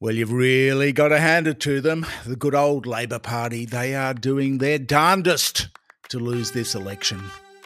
Well, you've really got to hand it to them. The good old Labor Party, they are doing their darndest to lose this election.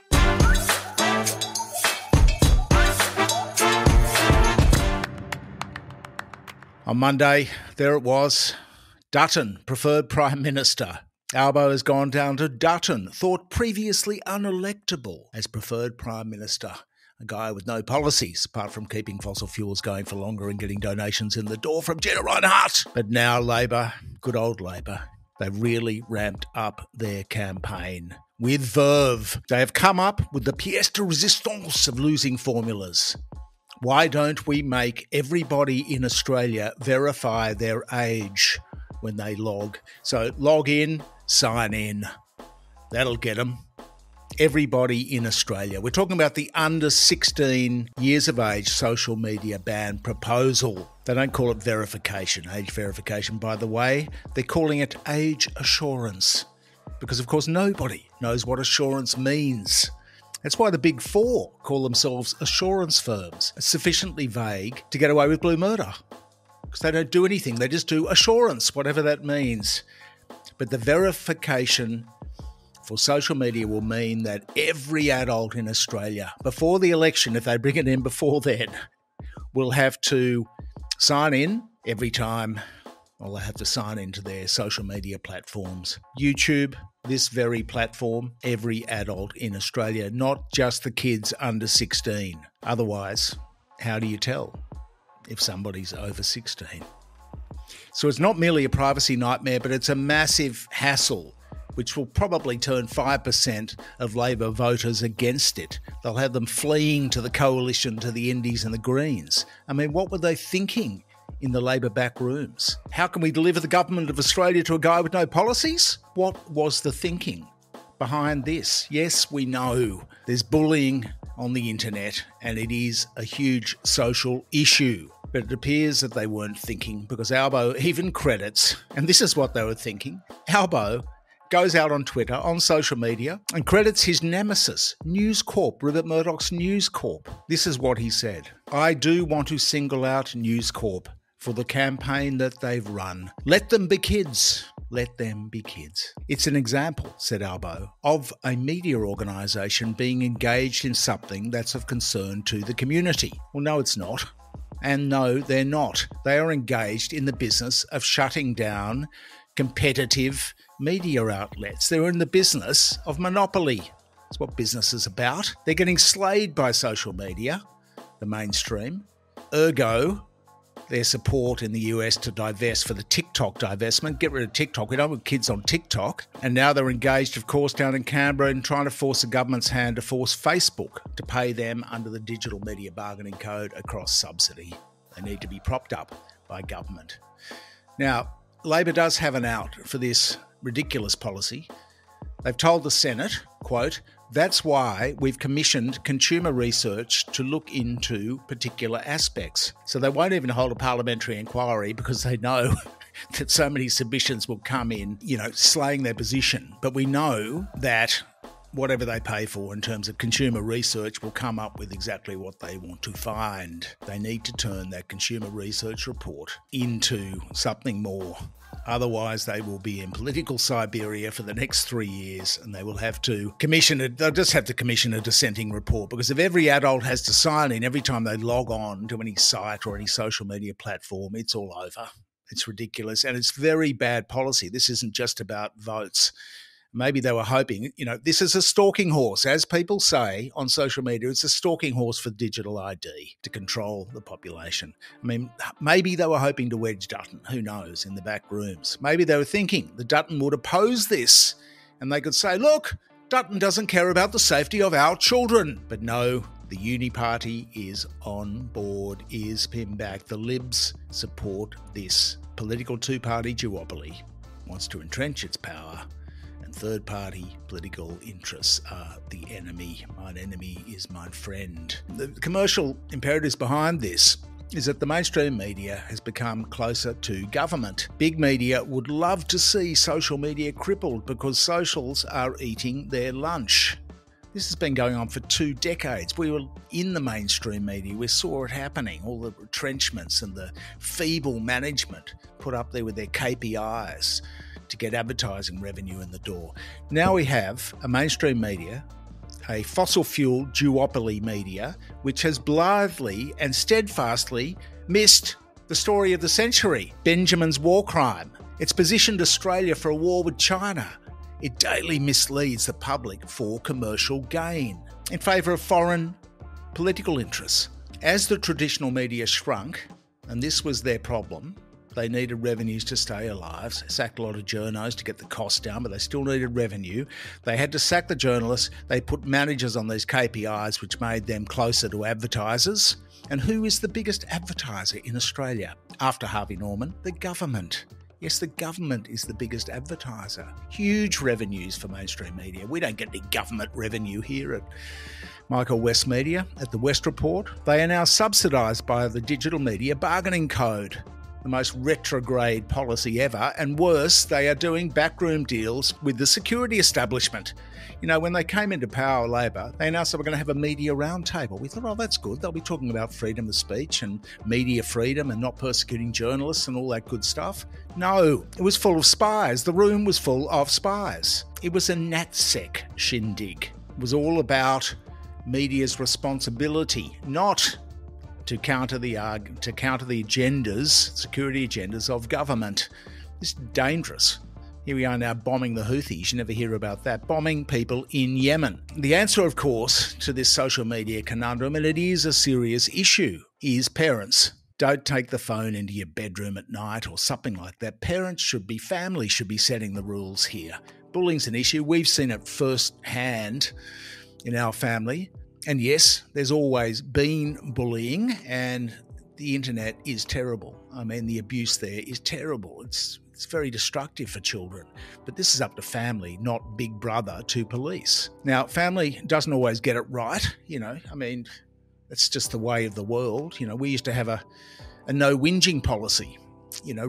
On Monday, there it was. Dutton, preferred Prime Minister. Albo has gone down to Dutton, thought previously unelectable as preferred Prime Minister. A guy with no policies, apart from keeping fossil fuels going for longer and getting donations in the door from Gina Rinehart. But now Labor, good old Labor, they've really ramped up their campaign. With verve, they have come up with the pièce de résistance of losing formulas. Why don't we make everybody in Australia verify their age when they log? So log in, sign in. That'll get them. Everybody in Australia. We're talking about the under 16 years of age social media ban proposal. They don't call it verification, age verification, by the way. They're calling it age assurance because, of course, nobody knows what assurance means. That's why the Big Four call themselves assurance firms. It's sufficiently vague to get away with blue murder because they don't do anything. They just do assurance, whatever that means. But the verification for social media will mean that every adult in Australia, before the election, if they bring it in before then, will have to sign in every time. Well, they have to sign into their social media platforms. YouTube, this very platform, every adult in Australia, not just the kids under 16. Otherwise, how do you tell if somebody's over 16? So it's not merely a privacy nightmare, but it's a massive hassle, which will probably turn 5% of Labor voters against it. They'll have them fleeing to the coalition, to the Indies and the Greens. I mean, what were they thinking in the Labor back rooms? How can we deliver the government of Australia to a guy with no policies? What was the thinking behind this? Yes, we know there's bullying on the internet and it is a huge social issue. But it appears that they weren't thinking because Albo even credits, and this is what they were thinking, Albo goes out on Twitter, on social media, and credits his nemesis, News Corp, Rupert Murdoch's News Corp. This is what he said. I do want to single out News Corp for the campaign that they've run. Let them be kids. Let them be kids. It's an example, said Albo, of a media organisation being engaged in something that's of concern to the community. Well, no, it's not. And no, they're not. They are engaged in the business of shutting down competitive media outlets. They're in the business of monopoly. That's what business is about. They're getting slayed by social media, the mainstream. Ergo, their support in the US to divest for the TikTok divestment, get rid of TikTok. We don't want kids on TikTok. And now they're engaged, of course, down in Canberra in trying to force the government's hand to force Facebook to pay them under the Digital Media Bargaining Code a cross-subsidy. They need to be propped up by government. Now, Labor does have an out for this ridiculous policy. They've told the Senate, quote, that's why we've commissioned consumer research to look into particular aspects. So they won't even hold a parliamentary inquiry because they know that so many submissions will come in, slaying their position. But we know that whatever they pay for in terms of consumer research will come up with exactly what they want to find. They need to turn that consumer research report into something more. Otherwise, they will be in political Siberia for the next 3 years and they will have to commission it. They'll just have to commission a dissenting report because if every adult has to sign in every time they log on to any site or any social media platform, it's all over. It's ridiculous and it's very bad policy. This isn't just about votes. Maybe they were hoping, this is a stalking horse, as people say on social media, it's a stalking horse for digital ID to control the population. I mean, maybe they were hoping to wedge Dutton, who knows, in the back rooms. Maybe they were thinking that Dutton would oppose this and they could say, look, Dutton doesn't care about the safety of our children. But no, the Uni Party is on board, ears pinned back. The Libs support this political two-party duopoly, wants to entrench its power. Third-party political interests are the enemy. Mine enemy is my friend. The commercial imperatives behind this is that the mainstream media has become closer to government. Big media would love to see social media crippled because socials are eating their lunch. This has been going on for 2 decades. We were in the mainstream media. We saw it happening, all the retrenchments and the feeble management put up there with their KPIs to get advertising revenue in the door. Now we have a mainstream media, a fossil fuel duopoly media, which has blithely and steadfastly missed the story of the century, Benjamin's war crime. It's positioned Australia for a war with China. It daily misleads the public for commercial gain in favour of foreign political interests. As the traditional media shrunk, and this was their problem, they needed revenues to stay alive. They sacked a lot of journos to get the cost down, but they still needed revenue. They had to sack the journalists. They put managers on these KPIs, which made them closer to advertisers. And who is the biggest advertiser in Australia? After Harvey Norman, the government. Yes, the government is the biggest advertiser. Huge revenues for mainstream media. We don't get any government revenue here at Michael West Media, at the West Report. They are now subsidised by the Digital Media Bargaining Code, the most retrograde policy ever, and worse, they are doing backroom deals with the security establishment. You know, when they came into power, Labor, they announced they were going to have a media roundtable. We thought, oh, that's good. They'll be talking about freedom of speech and media freedom and not persecuting journalists and all that good stuff. No, it was full of spies. The room was full of spies. It was a NatSec shindig. It was all about media's responsibility, not to counter the agendas, security agendas of government. It's dangerous. Here we are now bombing the Houthis. You never hear about that. Bombing people in Yemen. The answer, of course, to this social media conundrum, and it is a serious issue, is parents. Don't take the phone into your bedroom at night or something like that. Family should be setting the rules here. Bullying's an issue. We've seen it firsthand in our family. And yes, there's always been bullying, and the internet is terrible. I mean, the abuse there is terrible. It's very destructive for children. But this is up to family, not Big Brother to police. Now, family doesn't always get it right, you know. I mean, that's just the way of the world. You know, we used to have a no whinging policy. You know,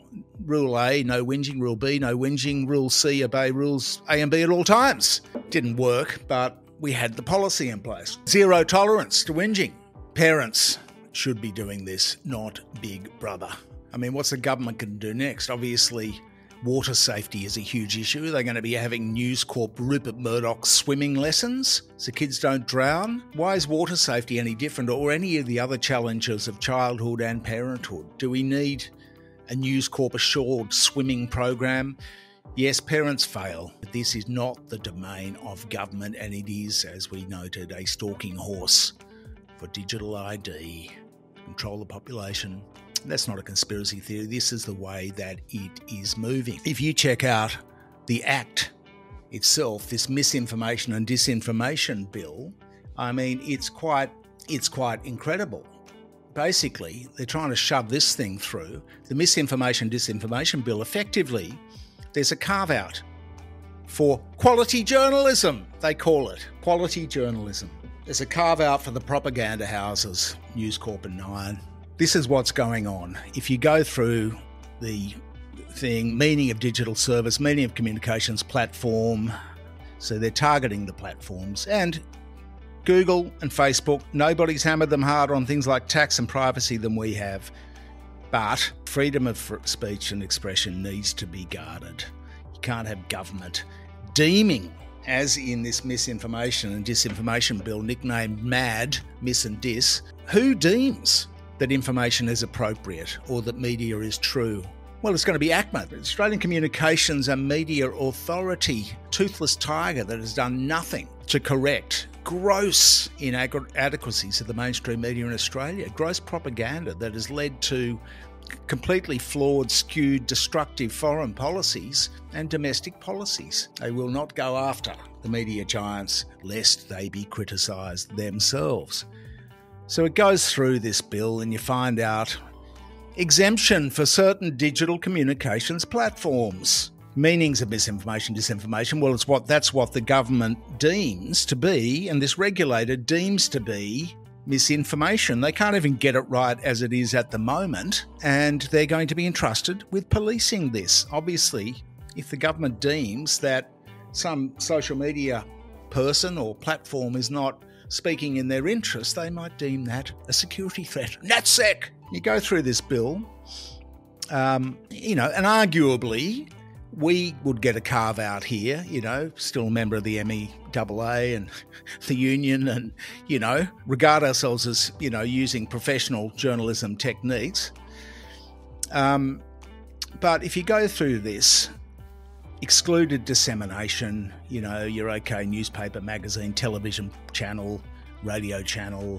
rule A, no whinging, rule B, no whinging, rule C, obey rules A and B at all times. Didn't work, but we had the policy in place. Zero tolerance to whinging. Parents should be doing this, not Big Brother. I mean, what's the government going to do next? Obviously, water safety is a huge issue. They're going to be having News Corp Rupert Murdoch swimming lessons so kids don't drown. Why is water safety any different, or any of the other challenges of childhood and parenthood? Do we need a News Corp assured swimming program? Yes, parents fail, but this is not the domain of government, and it is, as we noted, a stalking horse for digital ID, control the population. That's not a conspiracy theory. This is the way that it is moving. If you check out the Act itself, this misinformation and disinformation bill, I mean, it's quite incredible. Basically, they're trying to shove this thing through. The misinformation disinformation bill, effectively, there's a carve-out for quality journalism, they call it. Quality journalism. There's a carve-out for the propaganda houses, News Corp and Nine. This is what's going on. If you go through the thing, meaning of digital service, meaning of communications platform, so they're targeting the platforms. And Google and Facebook, nobody's hammered them hard on things like tax and privacy than we have. But freedom of speech and expression needs to be guarded. You can't have government deeming, as in this misinformation and disinformation bill nicknamed MAD, Miss and Dis, who deems that information is appropriate or that media is true? Well, it's going to be ACMA, the Australian Communications and Media Authority, toothless tiger that has done nothing to correct gross inadequacies of the mainstream media in Australia, gross propaganda that has led to completely flawed, skewed, destructive foreign policies and domestic policies. They will not go after the media giants lest they be criticised themselves. So it goes through this bill and you find out exemption for certain digital communications platforms. Meanings of misinformation, disinformation, well, that's what the government deems to be, and this regulator deems to be misinformation. They can't even get it right as it is at the moment, and they're going to be entrusted with policing this. Obviously, if the government deems that some social media person or platform is not speaking in their interest, they might deem that a security threat. NatSec! You go through this bill, and arguably we would get a carve out here, still a member of the MEAA and the union and, regard ourselves as, using professional journalism techniques. But if you go through this, excluded dissemination, your OK newspaper, magazine, television channel, radio channel,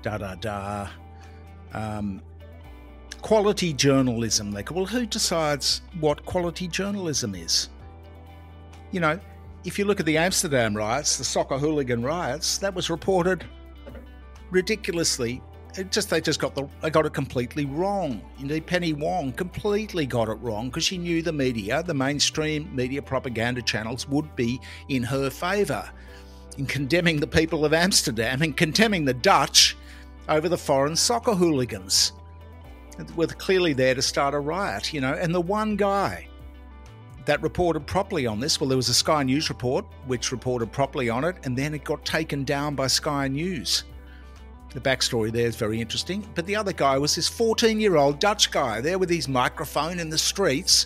quality journalism. Well, who decides what quality journalism is? If you look at the Amsterdam riots, the soccer hooligan riots, that was reported ridiculously. They got it completely wrong. Indeed, Penny Wong completely got it wrong because she knew the media, the mainstream media propaganda channels would be in her favour in condemning the people of Amsterdam and condemning the Dutch over the foreign soccer hooligans. Were clearly there to start a riot, and the one guy that reported properly on this, well, there was a Sky News report which reported properly on it, and then it got taken down by Sky News. The backstory there is very interesting. But the other guy was this 14-year-old Dutch guy there with his microphone in the streets,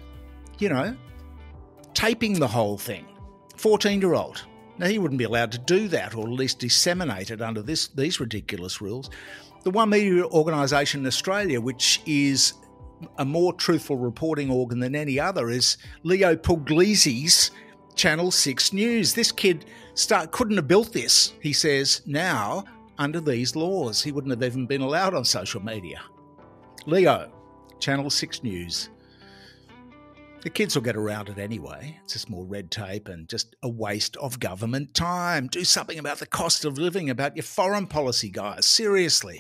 taping the whole thing. 14-year-old. Now, he wouldn't be allowed to do that, or at least disseminate it under these ridiculous rules. The one media organisation in Australia which is a more truthful reporting organ than any other is Leo Puglisi's Channel 6 News. This kid couldn't have built this, he says, now under these laws. He wouldn't have even been allowed on social media. Leo, Channel 6 News. The kids will get around it anyway. It's just more red tape and just a waste of government time. Do something about the cost of living, about your foreign policy, guys. Seriously.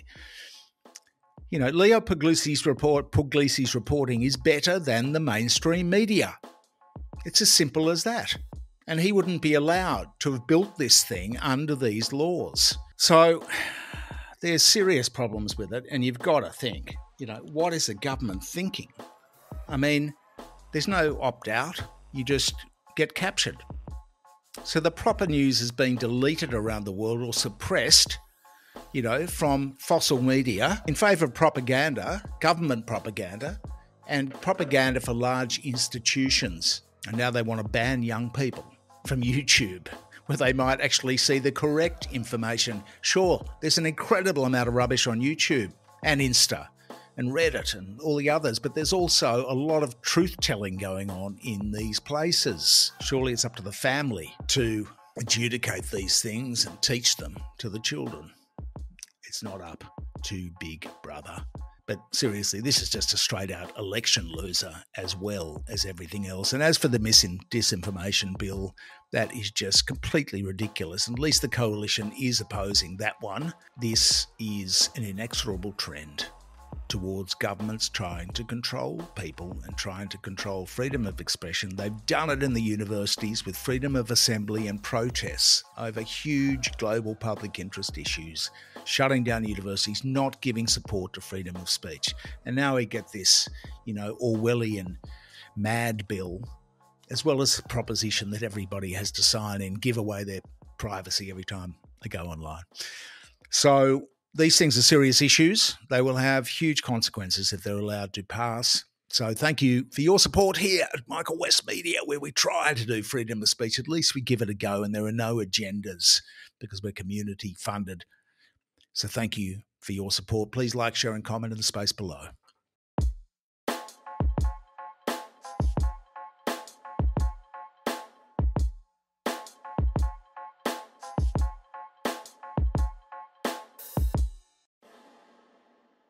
Leo Puglisi's reporting is better than the mainstream media. It's as simple as that. And he wouldn't be allowed to have built this thing under these laws. So there's serious problems with it, and you've got to think, what is the government thinking? I mean, there's no opt-out. You just get captured. So the proper news is being deleted around the world or suppressed, from fossil media in favour of propaganda, government propaganda, and propaganda for large institutions. And now they want to ban young people from YouTube, where they might actually see the correct information. Sure, there's an incredible amount of rubbish on YouTube and Insta and Reddit and all the others, but there's also a lot of truth-telling going on in these places. Surely it's up to the family to adjudicate these things and teach them to the children. It's not up to Big Brother. But seriously, this is just a straight-out election loser as well as everything else. And as for the disinformation bill, that is just completely ridiculous. And at least the coalition is opposing that one. This is an inexorable trend towards governments trying to control people and trying to control freedom of expression. They've done it in the universities with freedom of assembly and protests over huge global public interest issues, shutting down universities, not giving support to freedom of speech. And now we get this, Orwellian mad bill, as well as the proposition that everybody has to sign in, give away their privacy every time they go online. So these things are serious issues. They will have huge consequences if they're allowed to pass. So thank you for your support here at Michael West Media, where we try to do freedom of speech. At least we give it a go, and there are no agendas because we're community funded. So thank you for your support. Please like, share and comment in the space below.